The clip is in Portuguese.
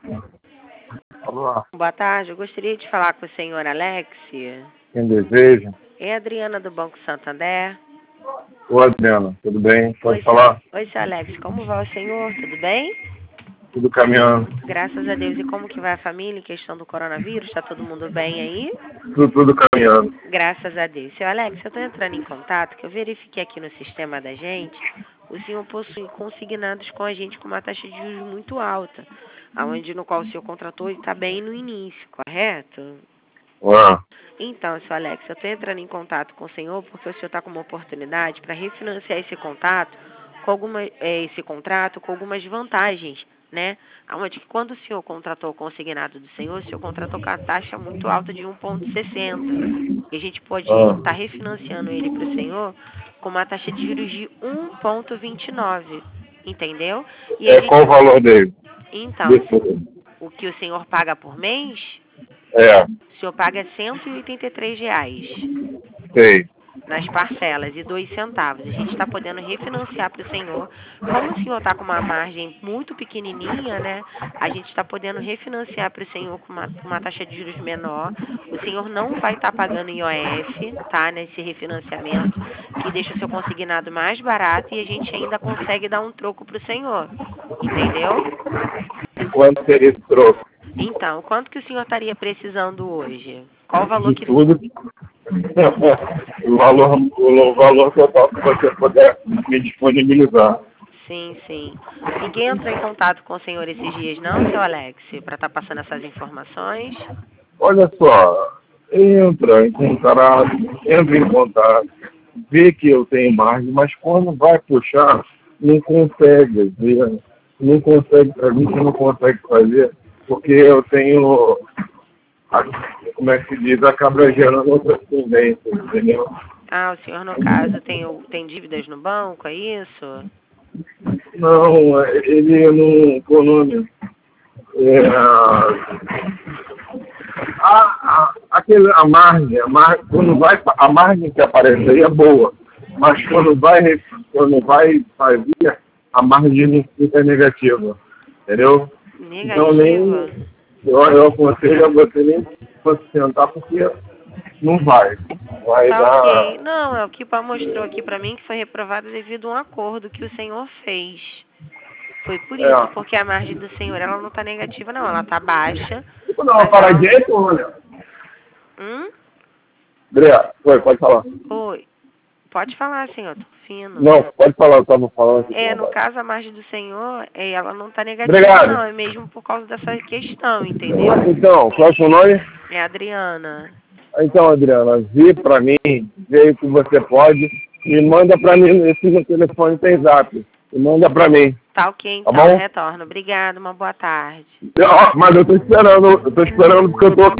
Alô? Boa tarde, eu gostaria de falar com o senhor Alex. Quem deseja? É a Adriana do Banco Santander. Ô, Adriana, tudo bem? Pode Oi, falar? Oi, seu Alex, como vai o senhor? Tudo bem? Tudo caminhando. Graças a Deus. E como que vai a família em questão do coronavírus? Está todo mundo bem aí? Tudo caminhando. Graças a Deus. Seu Alex, eu estou entrando em contato, que eu verifiquei aqui no sistema da gente, o senhor possui consignados com a gente com uma taxa de juros muito alta, aonde no qual o senhor contratou e está bem no início, correto? Ué, Então, seu Alex, eu estou entrando em contato com o senhor porque o senhor está com uma oportunidade para refinanciar esse contrato esse contrato com algumas vantagens, né? Onde que quando o senhor contratou o consignado do senhor, o senhor contratou com a taxa muito alta de 1,60. E a gente pode estar refinanciando ele para o senhor com uma taxa de juros de 1,29. Entendeu? E a qual gente. o valor dele? Então, Desse- o que o senhor paga por mês, É, o senhor paga R$ 183 sei. nas parcelas e 2 centavos. A gente está podendo refinanciar para o senhor. Como o senhor está com uma margem muito pequenininha, né? A gente está podendo refinanciar para o senhor com uma taxa de juros menor. O senhor não vai estar pagando IOF, tá? Nesse refinanciamento, que deixa o seu consignado mais barato e a gente ainda consegue dar um troco para o senhor. Entendeu? E quanto seria esse troco? Então, quanto que o senhor estaria precisando hoje? Qual o valor De que... tudo. o valor total que você puder me disponibilizar. Sim, sim. Ninguém entrou em contato com o senhor esses dias, não, seu Alex, para estar passando essas informações? Olha só, entra em contato, vê que eu tenho margem, mas quando vai puxar, não consegue, não consegue, a gente não consegue fazer, porque eu tenho, como é que se diz, acaba gerando outras tendências, entendeu? Ah, o senhor, no caso, tem dívidas no banco, é isso? Não, ele não, qual o nome? Quando vai, a margem que aparece aí é boa, mas quando vai fazer, a margem não fica negativa, entendeu? Então Negativa? eu aconselho a você nem sustentar porque não vai Tá dar. ok. Não, é o que mostrou aqui para mim que foi reprovado devido a um acordo que o senhor fez. Foi por isso, É. porque a margem do senhor, ela não tá negativa, não. Ela tá baixa, Tipo, não, mas para ela... direito, olha. Hum? André, pode falar. Oi. Pode falar, senhor, tô fino. Não, pode falar, eu estava falando aqui. No caso, a margem do senhor, ela não tá negativa, Obrigado. não. É mesmo por causa dessa questão, entendeu? Então, qual é o seu nome? É a Adriana. Então, Adriana, vê para mim, vê o que você pode e manda para mim, esse meu telefone tem zap, e manda para mim, Tá ok, tá então. bom? Retorno. Obrigada, uma boa tarde. Mas eu tô esperando porque eu tô